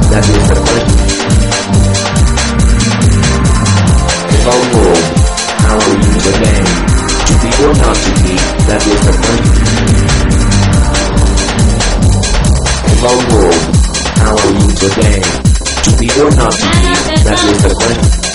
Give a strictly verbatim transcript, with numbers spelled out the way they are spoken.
That is the question. Hello world, how are you today? To be or not to be, that is the question. Hello world, how are you today? To be or not to be, that is the question.